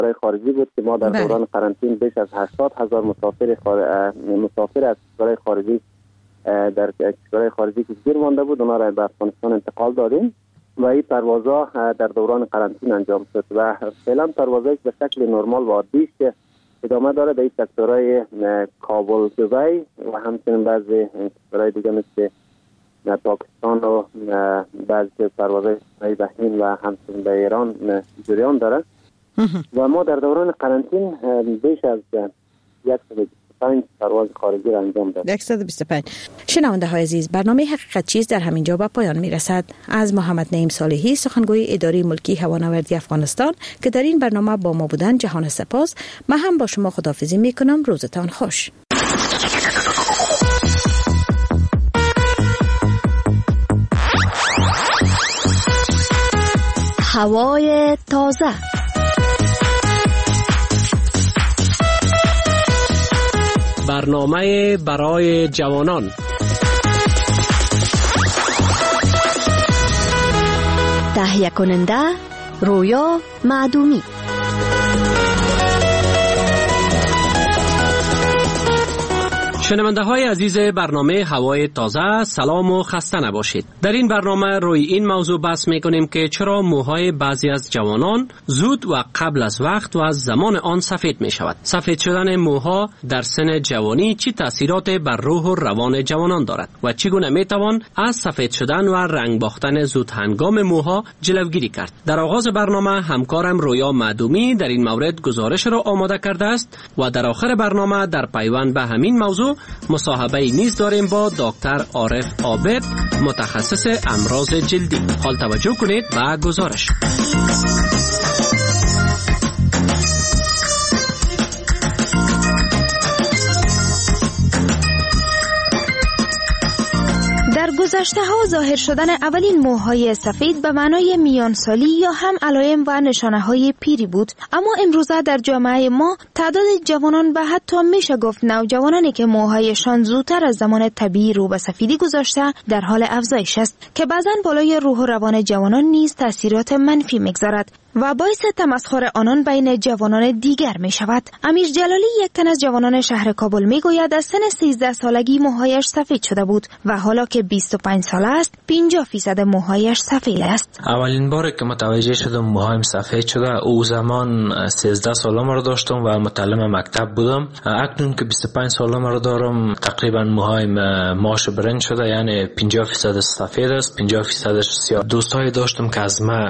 کشورهای خارجی بود که ما در دوران قرنطینه بیش از 80,000 مسافر از کشورهای خارجی در کشورهای خارجی که گیر مانده بود اونها را به افغانستان انتقال دادیم و این پروازها در دوران قرنطینه انجام شد و فعلا پروازهایی به شکل نرمال و عادی که ادامه داره در این سکتورهای کابل، دبی و همچنین بعضی کشورهای دیگه مثل پاکستان و بعضی پروازهای به هند و همچنین به ایران جریان داره و ما در دوران قرنطینه بیش از 125 پرواز خارجی را انجام دادیم. 125. شنونده های عزیز، برنامه حقیقت چیز در همین جا به پایان می رسد. از محمد نعیم صالحی، سخنگوی اداره ملکی هوانوردی افغانستان که در این برنامه با ما بودند، جهان سپاس. من هم با شما خداحافظی می کنم. روزتان خوش. هوای تازه. برنامه برای جوانان. تهیه کننده رویا معدومی. شنونده های عزیز برنامه هوای تازه، سلام و خسته نباشید. در این برنامه روی این موضوع بحث میکنیم که چرا موهای بعضی از جوانان زود و قبل از وقت و از زمان آن سفید می شود. سفید شدن موها در سن جوانی چه تاثیرات بر روح و روان جوانان دارد و چگونه می توان از سفید شدن و رنگ باختن زود هنگام موها جلوگیری کرد. در آغاز برنامه همکارم رویا معدومی در این مورد گزارش را آماده کرده است و در آخر برنامه در پیوند به همین موضوع مصاحبه نیز داریم با دکتر عارف عابد، متخصص امراض جلدی. حال توجه کنید به گزارش. در گذشته ها ظاهر شدن اولین موهای سفید به معنای میانسالی یا هم علائم و نشانه های پیری بود، اما امروزه در جامعه ما تعداد جوانان و حتی میشه گفت نوجوانانی که موهایشان زودتر از زمان طبیعی رو به سفیدی گذاشته در حال افزایش است که بعضا بالای روح و روان جوانان نیز تاثیرات منفی میگذارد و باعث تمسخر آنان بین جوانان دیگر می شود. امیر جلالی، یک تن از جوانان شهر کابل، می گوید از سن 13 سالگی موهایش سفید شده بود و حالا که 25 ساله است 50% موهایش سفید است. اولین بار که متوجه شدم موهایم سفید شده او زمان 13 سالم رو داشتم و متعلم مکتب بودم. اکنون که 25 سالم رو دارم تقریبا موهایم ماش برنج شده، یعنی 50% سفید است، 50% سیاه. دوستایی داشتم که از ما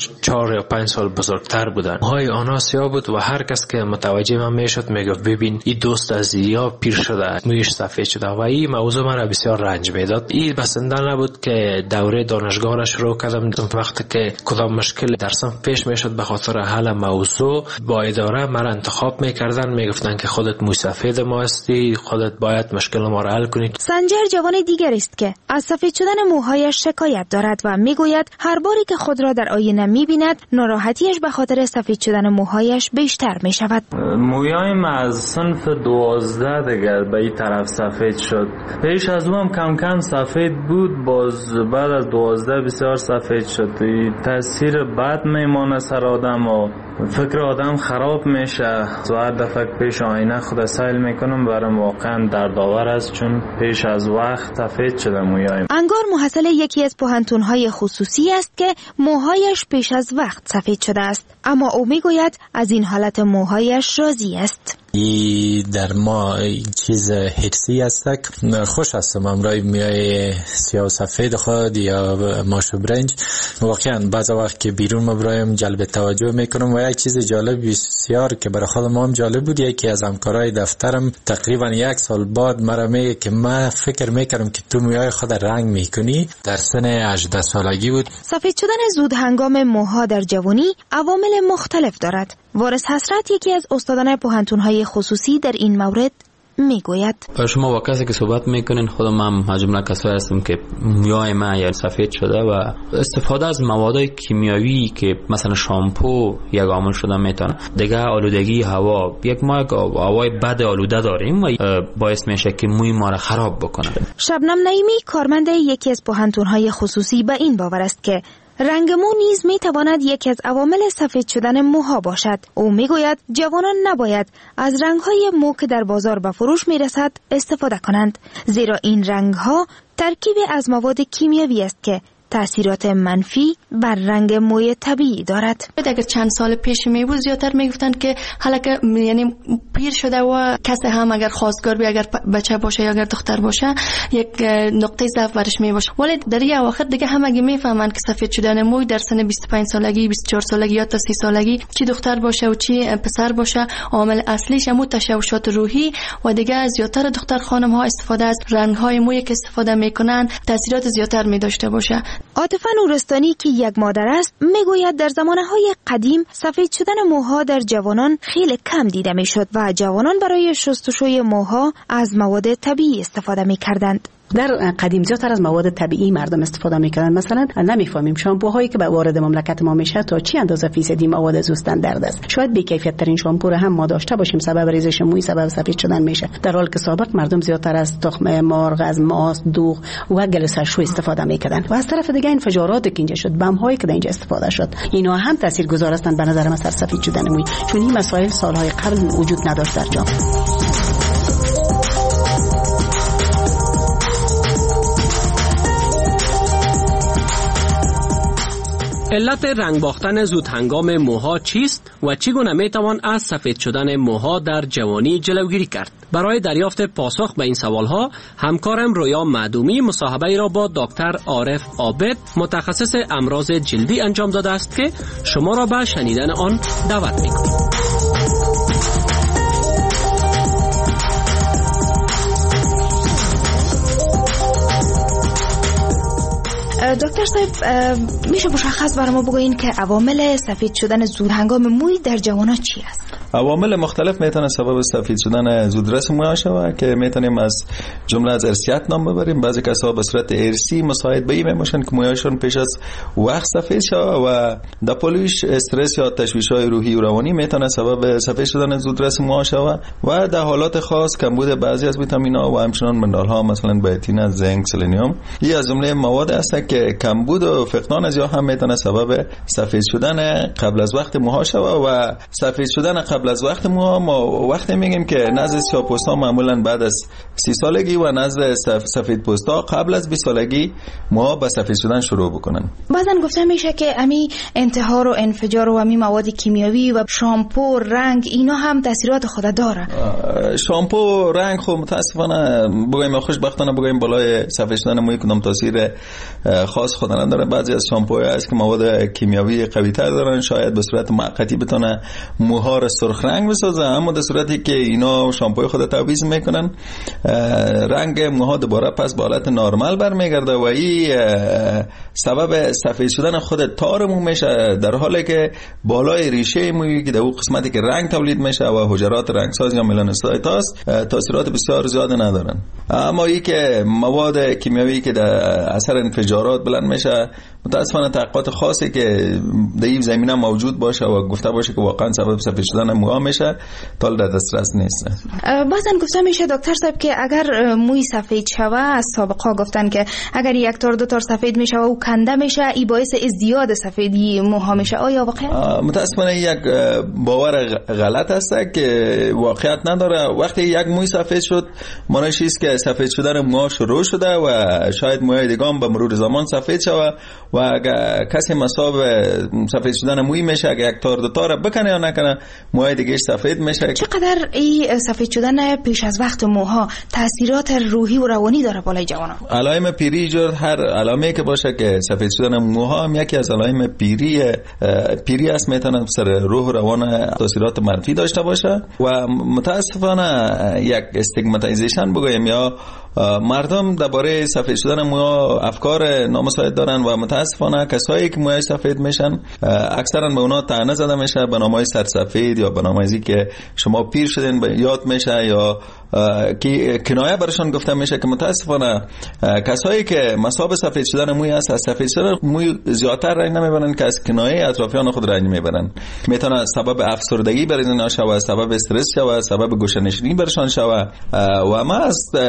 4 یا 5 سال بزرگتر بودن. موهای آنها سیاه بود و هر کس که متوجه من میشد میگفت ببین این دوست از یا پیر شده، مویش سفید شده و این موضوع من را بسیار رنج میداد. این بسنده نبود که دوره دانشگاه را شروع کردم. وقتی که کدام مشکل درسم پیش میشد به خاطر حل موضوع با اداره مرا انتخاب میکردن، میگفتن که خودت موی سفید ما هستی، خودت باید مشکل ما را حل کنی. سنجر جوان دیگر است که از سفید شدن موهایش شکایت دارد و میگوید هر باری که خود را در آینه میبیند ناراحتیش به خاطر سفید شدن موهایش بیشتر می شود. موهایم از صنف 12 دیگر به این طرف سفید شد. پیش از اون کم کم سفید بود، باز بعد از 12 بسیار سفید شد. تاثیر بد میمانه سر آدم و فکر آدم خراب میشه و هر دفعه پیش آینه خود سیل میکنم برام واقعا دردآور است، چون پیش از وقت سفید شده موهایم. انگار محصل یکی از پوهنتون‌های خصوصی است که موهایش پیش از وقت سفید شده است، اما او میگوید از این حالت موهایش راضی است. ای در ما چیز حسی است. خوش هستم امرای میای سیاه و سفید خود یا ماش و برنج. واقعا بعض وقت که بیرون مبرایم جلب توجه میکنم و یک چیز جالب بسیار که برای خود ما هم جالب بود، یکی از همکارای دفترم تقریبا 1 سال بعد مرا میگه که من فکر میکردم که تو موهای خود رنگ میکنی. در سن 18 سالگی بود. سفید شدن زود هنگام موها در جوانی عوامل مختلف دارد. وارث حسرت، یکی از استادان پوهنتون‌های خصوصی، در این مورد میگوید شما با کسی که صحبت میکنین، خودم هم جمله کسایی هستم که موهای من یا سفید شده و استفاده از مواد کیمیایی که مثلا شامپو یک عامل شده میتونه. دیگه آلودگی هوا، یک ما هوای بد آلوده داریم و باعث میشه که موی ما را خراب بکنه. شبنم نعیمی، کارمند یکی از پوهنتون‌های خصوصی، به این باور است که رنگ مو نیز می تواند یکی از عوامل سفید شدن موها باشد. او می گوید جوانان نباید از رنگ‌های مو که در بازار به فروش می رسد استفاده کنند، زیرا این رنگ‌ها ترکیبی از مواد کیمیایی است که تأثیرات منفی بر رنگ موی طبیعی دارد. اگر چند سال پیش می بود زیادتر می گفتند که حالا که یعنی پیر شده و کسی هم اگر خواستگار بی اگر بچه باشه یا اگر دختر باشه یک نقطه ضعف برش می باشه، ولی در این اواخر دیگه همگی می فهمند که سفید شدن موی در سن 25 سالگی 24 سالگی یا تا 30 سالگی چی دختر باشه و چی پسر باشه عامل اصلیش همون تشوشات روحی و دیگه زیادتر دختر خانم ها استفاده از رنگ های موی که استفاده میکنن تاثیرات زیادتر می داشته باشه. عاطفه نورستانی که یک مادر است میگوید در زمانهای قدیم سفید شدن موها در جوانان خیلی کم دیده میشد و جوانان برای شستشوی موها از مواد طبیعی استفاده میکردند. در قدیم زیادتر از مواد طبیعی مردم استفاده میکنن. مثلا نمیفهمیم شامپوهایی که به وارد مملکت ما میشه تا چی اندازه فیصدی مواد زوستندرد است. شاید بی کیفیت ترین شامپو رو هم ما داشته باشیم، سبب ریزش موی، سبب سفید شدن میشه، در حالی که سابق مردم زیادتر از تخم مرغ، از ماست، دوغ و گل سرشو استفاده میکردن. و از طرف دیگه انفجارات که اینجا شد، بم هایی که در اینجا استفاده شد، اینا هم تاثیرگذار هستند به نظر من سر سفید شدن موی، چون این مسائل سالهای قبل وجود نداشت در جامعه. علت رنگ باختن زود هنگام موها چیست و چگونه میتوان از سفید شدن موها در جوانی جلوگیری کرد؟ برای دریافت پاسخ به این سوالها همکارم رویا معدومی مصاحبه را با دکتر عارف عابد متخصص امراض جلدی انجام داده است که شما را به شنیدن آن دعوت می‌کنیم. دکتر صاحب میشه مشخص برای ما بگوین که عوامل سفید شدن زود هنگام موی در جوانان چی است؟ عوامل مختلف میتونه سبب سفید شدن زودرس موی شود که میتونیم از جمله از ارثیت نام ببریم. بعضی کسا به صورت ارثی مساعد به این میشن که مویشون پیش از وقت سفید شود و دپولوش استرس یا تشویش‌های روحی و روانی میتونه سبب سفید شدن زودرس موی شود و در حالات خاص کمبود بعضی از ویتامین‌ها و همچنین منرال‌ها مثلا بیوتین، زنک، سلنیوم این از جمله مواد است که کمبود و فقدان از یا هم میتونه سبب سفید شدن قبل از وقت موها شود و سفید شدن قبل از وقت موها ما وقتی میگیم که نزد سیاه‌پوستا معمولا بعد از 30 سالگی و نزد سفیدپوستا قبل از 20 سالگی موها به سفید شدن شروع بکنن. بعضا گفته میشه که امی انتحار و انفجار و امی مواد کیمیایی و شامپو، رنگ اینا هم تاثیرات خود داره. شامپو، رنگ خب متاسفانه بگویم خوشبختانه بگویم بالای سفید شدن موی کدام تاثیر خاص خود نداره. بعضی از شامپوها هست که مواد کیمیایی قوی تر دارن، شاید به صورت موقتی بتونه موها رو سرخ رنگ بسازه، اما در صورتی که اینا شامپوی خود تعویض میکنن رنگ موها دوباره پس به حالت نرمال برمیگرده و این سبب سفید شدن خود تار مو میشه، در حالی که بالای ریشه موی که در اون قسمتی که رنگ تولید میشه و حجرات رنگساز یا ملانوسایت هست تاثیرات بسیار زیاد ندارن. اما این که مواد کیمیایی که در اثر انفجارات بلند میشه متاسفانه تحقیقات خاصی که در این زمینه موجود باشه و گفته باشه که واقعا سبب سفید شدن موها میشه تا در دسترس نیست. بعضن گفته میشه دکتر صاحب که اگر موی سفید شوه، از سابقا گفتن که اگر یک تار دو تار سفید میشه و کنده میشه این باعث ازدیاد سفیدی موها میشه. آیا واقعا؟ متاسفانه یک باور غلط است که واقعیت نداره. وقتی یک موی سفید شد معنیش است که سفید شدن موها شروع شده و شاید موهای دیگه هم به مرور زمان سفید شوه و اگر کسی مصاب سفید شدن موی میشه اگر یک تار دو تار بکنه یا نکنه موهای دیگه سفید میشه. چقدر این سفید شدن پیش از وقت موها تاثیرات روحی و روانی داره بالای جوانان؟ علائم پیری جور هر علامه که باشه که سفید شدن موها هم یکی از علائم پیری است، میتونه سر روح و روان تاثیرات منفی داشته باشه و متاسفانه یک استیگماتایزیشن بگویم یا مردم درباره سفید شدن موها افکار نامساعد دارن و متاسفانه کسایی که موهای سفید میشن اکثرا به اونا طعنه زده میشه به نامای سرسفید یا به نامای که شما پیر شدین یاد میشه یا که کنایه برشان گفته میشه که متاسفانه کسایی که مصاب سفید شدن موی هست از سفید شدن موی زیادتر رنگ نمیبرن که از کنایه اطرافیان خود رنگ میبرن. میتونه سبب افسردگی برای اینا شوه، سبب استرس شوه، سبب گوشه‌نشینی برشان شوه و ما از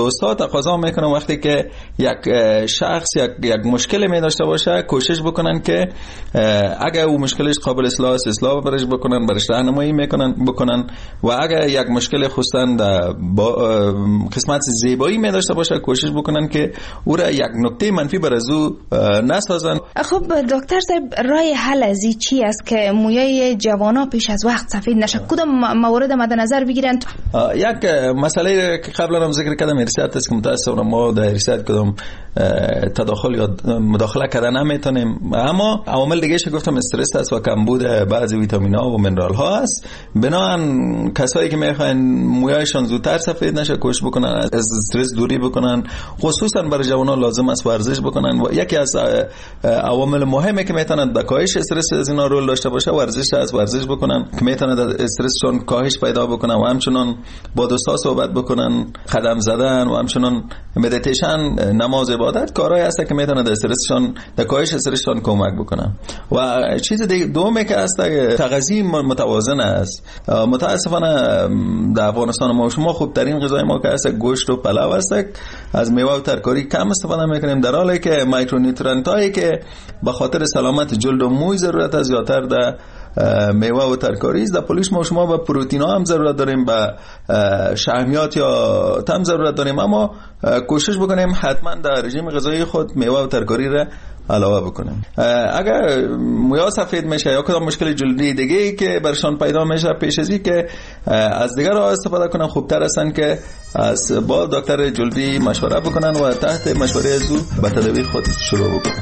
دوستا تقاضا میکنم وقتی که یک شخص یک مشکلی می داشته باشه کوشش بکنن که اگر او مشکلش قابل اصلاح است اصلاح برش بکنن، برش راهنمایی بکنن و اگر یک مشکل خصوصا با قسمت زیبایی می داشته باشه کوشش بکنن که او را یک نکته منفی بر از او نسازن. خب دکتر صاحب راه حل از این چی است که مویای جوانا پیش از وقت سفید نشه؟ کدام موارد مد نظر بگیرن؟ یک مسئله که قبلا هم ذکر کردم ارثیات است که متاسفانه ما در ارثیات کدام تداخل یا مداخله کردن نمیتونیم، اما عوامل دیگه ش گفتم استرس است و کمبود بعضی ویتامین ها و منرال ها است. بنابراین کسایی که میخواین مویایشان زودتر سفید نشه کوشش بکنن از استرس دوری بکنن، خصوصا برای جوانان لازم است ورزش بکنن و یکی از عوامل مهمی که میتونه در کاهش استرس از اینا رول داشته باشه ورزش است. ورزش بکنن که میتونه در استرسشون کاهش پیدا بکنن و همچنان با دوستا صحبت بکنن، قدم زدن و همچنان مدیتیشن، نماز، عبادت کارهایی هست که میتونه در استرسشون در کاهش استرسشون کمک بکنن. و چیز دیگه دومی که هست تغذیه متوازن است. متاسفانه در افغانستان ما شما خوبترین غذای ما که هست گوشت و پلو است، از میوه و ترکاری کم استفاده میکنیم در حالی که مایکرونیوترنت هایی که به خاطر سلامت جلد و موی ضرورت است زیادتر در میوه و ترکاری است. در پولیش ما شما به پروتئین ها هم ضرورت داریم، به شحمیات یا تم ضرورت داریم، اما کوشش بکنیم حتما در رژیم غذایی خود میوه و ترکاری را علاوه بکنیم. اگر مویا سفید میشه یا کدام مشکل جلدی دیگه ای که برشان پیدا میشه پیش از این که از دیگر راه استفاده کنن خوبتر هستن که از با دکتر جلدی مشوره بکنن و تحت مشوره از او به تداوی خود شروع بکنن.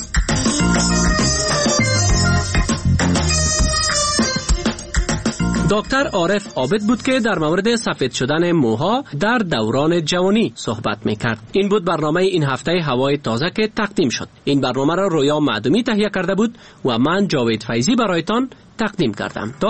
دکتر عارف عابد بود که در مورد سفید شدن موها در دوران جوانی صحبت میکرد. این بود برنامه این هفته هوای تازه که تقدیم شد. این برنامه را رویا معدومی تهیه کرده بود و من جاوید فیضی برایتان تقدیم کردم.